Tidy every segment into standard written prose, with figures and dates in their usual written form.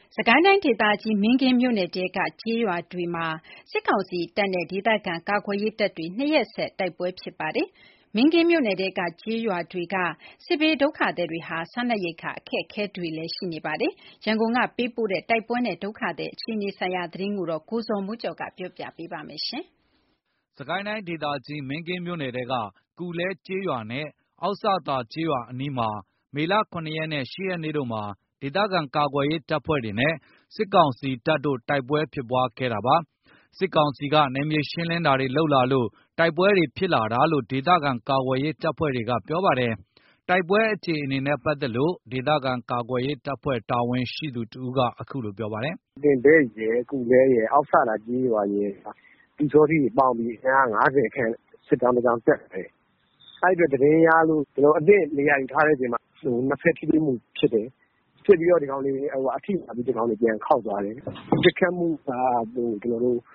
စစ်ကိုင်းတိုင်းဒေသကြီးမင်းကင်းမြို့နယ်ထဲကကျေးရွာတွေမှာစစ်ကောင်စီတပ်နဲ့ဒေသခံကာကွယ်ရေးတပ်တွေ2ရက်ဆက်တိုက်ပွဲဖြစ်ပါတယ်။မင်းကင်းမြို့နယ်ထဲကကျေးရွာတွေကစစ်ဘေးဒုက္ခသည်တွေဟာစားနပ်ရိက္ခာအခက်အခဲတွေလည်းရှိနေပါတယ်။ရန်ကုန်ကပေးပို့တဲ့တိုက်ပွဲနဲ့ဒုက္ခသည်အခြေအနေဆိုင်ရာသတင်းကိုကိုဇော်မိုးကျော်ကပြောပြပေးပါမယ်။စစ်ကိုင်းတိုင်းဒေသကြီးမင်းကင်းမြို့နယ်ထဲကကူလဲကျေးရွာနဲ့အောက်စသာကျေးရွာအနီးမှာမေလ 7 ရက်နဲ့ 8 ရက်နေ့တို့မှာဒေသခံကာကွယ်ရေးတပ်ဖွဲ့တွေနဲ့စစ်ကောင်စီတပ်တို့တိုက်ပွဲဖြစ်ပွားခဲ့တာပါ။စစ်ကောင်စီကနယ်မြေရှင်းလင်းတာတွေလုပ်လာလို့တိုက်ပွဲတွေဖြစ်လာတာလို့ဒေသခံကာကွယ်ရေးတပ်ဖွဲ့တွေကပြောပါတယ်။တိုက်ပွဲအခြေအနေနဲ့ပတ်သက်လို့ဒေသခံကာကွယ်ရေးတပ်ဖွဲ့တာဝန်ရှိသူတဦးကအခုလိုပြောပါတယ်။တင်ဘဲရယ်ကူလဲရယ်အောက်စသာကျေးရွာရယ်ဒီစောတိပေါင်းပြီး150ခန့်စစ်တောင်းတက်တယ်။အဲ့အတွက်တရင်ရလို့ကျွန်တော်အသင့်နေရာယူထားတဲ့အချိန်မှာနှစ်ဖက်ထိတွေ့မှုဖြစ်တယ်။ဖြစ်ပြီးတော့ဒီကောင်လေးအထိပါပြီးဒီကောင်လေးပြန်ခောက်သွားတယ်။တစ်ခတ်မှုကကျွန်တော်တို့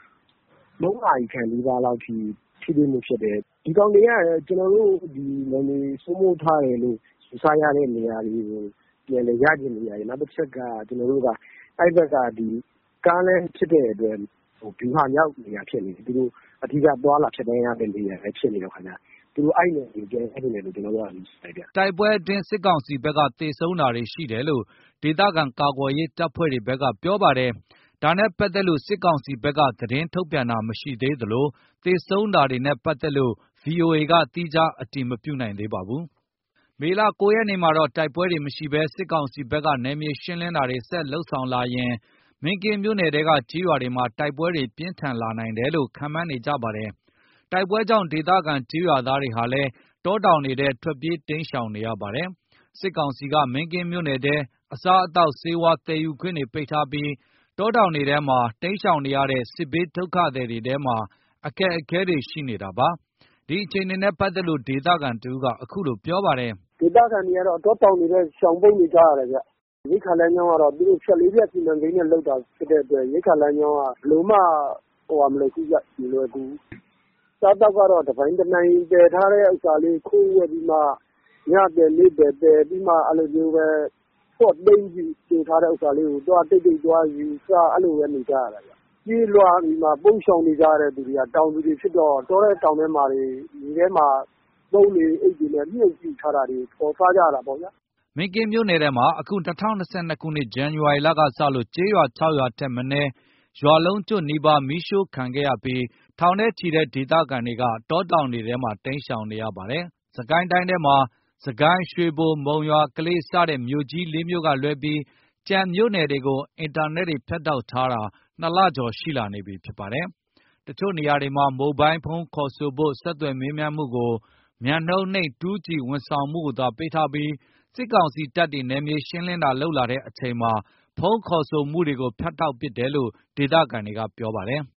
3နာရီခန့်4ပါးလောက်ထိတွေ့မှုဖြစ်တယ်။ဒီကောင်တွေကကျွန်တော်တို့ဒီနယ်မြေစိုးမိုးထားတယ်လို့ယူဆရတဲ့နေရာတွေကိုပြန်လည်ရကျင်နေရတယ်။နောက်တစ်ချက်ကကျွန်တော်တို့ကအဲ့ဘက်ကဒီကားလမ်းဖြစ်တဲ့အတွက်ဗျူဟာမြောက်နေရာဖြစ်နေတယ်။သူတို့အဓိကသွားလာဖြစ်တိုင်းရတဲ့နေရာပဲဖြစ်နေတော့ခါကြသူတို့အဲ့နယ်ကိုကျန်အဲ့နယ်လို့ကျွန်တော်တို့ကယူဆတယ်ဗျ။တိုက်ပွဲအတွင်းစစ်ကောင်စီဘက်ကတေဆုံးတာတွေရှိတယ်လို့ဒေသခံကာကွယ်ရေးတပ်ဖွဲ့တွေဘက်ကပြောပါတယ်။ဒါနဲ့ပတ်သက်လို့စစ်ကောင်စီဘက်ကသတင်းထုတ်ပြန်တာမရှိသေးသလိုတေဆုံးတာတွေနဲ့ပတ်သက်လို့ VOA ကသီးခြားအတည်မပြုနိုင်သေးပါဘူး။မေလ 9 ရက်နေ့မှာတော့တိုက်ပွဲတွေမရှိဘဲစစ်ကောင်စီဘက်ကနယ်မြေရှင်းလင်းတာတွေဆက်လုပ်ဆောင်လာရင်မင်းကင်းမြို့နယ်ထဲကကျေးရွာတွေမှာတိုက်ပွဲတွေပြင်းထန်လာနိုင်တယ်လို့ခန့်မှန်းနေကြပါတယ်။တိုက်ပွဲကြောင့်ဒေသခံကျေးရွာသားတွေဟာလည်းတောတောင်တွေထဲထွက်ပြေးတိမ်းရှောင်နေရပါတယ်။စစ်ကောင်စီကမင်းကင်းမြို့နယ်ထဲအစားအသောက်ဆေးဝါးသယ်ယူခွင့်တွေပိတ်ထားပြီးတောတောင်တွေထဲမှာတိမ်းရှောင်နေရတဲ့စစ်ဘေးဒုက္ခသည်တွေထဲမှာအခက်အခဲတွေရှိနေတာပါ။ဒီအခြေအနေနဲ့ပတ်သက်လို့ဒေသခံတဦးကအခုလိုပြောပါတယ်။ဒေသခံတွေကတော့တောတောင်တွေထဲရှောင်ပုန်းနေကြရတယ်ဗျ။ရိက္ခာလမ်းကြောင်းကတော့သူတို့ဖြတ်လေးဖြတ်စီမံကိန်းနဲ့လုပ်တာဖြစ်တဲ့အတွက်ရိက္ခာလမ်းကြောင်းကဘလို့မှမလွယ်ဘူးဗျမလွယ်ဘူး။စားတော့ကတော့တပိုင်းတနိုင်တည်ထားတဲ့ဥစ္စာလေးခိုးဝယ်ပြီးမှညတယ်နေ့တယ်ပြီးမှအဲ့လိုမျိုးပဲပေါ့သိမ့်ပြီးတင်ထားတဲ့ဥစ္စာလေးကိုတွားတိတ်တွားယူစားအဲ့လိုပဲနေကြရတာဗျ။ပြေးလွှားပြီးမှပုန်းရှောင်နေကြတဲ့သူတွေကတောင်သူတွေဖြစ်တော့တောထဲတောင်ထဲမှာတွေဒီထဲမှာသုံးနေအိတ်တွေနဲ့မြုပ်ကြည့်ထားတာတွေပေါ်စားကြတာပေါ့ဗျာမင်းကင်းမြို့နယ်ထဲမှာအခု2022ခုနှစ်ဇန်နဝါရီလကစလို့ကျေးရွာ6ရွာထက်မနည်းရွာလုံးကျွတ်နီးပါးမီးရှို့ခံခဲ့ရပြီးထောင်ထဲချီတဲ့ဒေသခံတွေကတောတောင်တွေထဲမှာတိမ်းရှောင်နေရပါတယ်။စစ်ကိုင်းတိုင်းထဲမှာစစ်ကိုင်းရွှေဘိုမုံရွာကလေးစတဲ့မြို့ကြီး4မြို့ကလွဲပြီးကြံမြို့နယ်တွေကိုအင်တာနက်တွေဖြတ်တောက်ထားတာ2လကျော်ရှိလာနေပြီဖြစ်ပါတယ်။တချို့နေရာတွေမှာမိုဘိုင်းဖုန်းခေါ်ဆိုဖို့ဆက်သွယ်မေးမြန်းမှုကိုမြန်နှုန်းနိမ့် 2G ဝန်ဆောင်မှုကိုသာပေးထားပြီးစစ်ကောင်စီတပ်တွေနယ်မြေရှင်းလင်းတာလုပ်လာတဲ့အချိန်မှာဖုန်းခေါ်ဆိုမှုတွေကိုဖြတ်တောက်ပစ်တယ်လို့ဒေသခံတွေကပြောပါတယ်။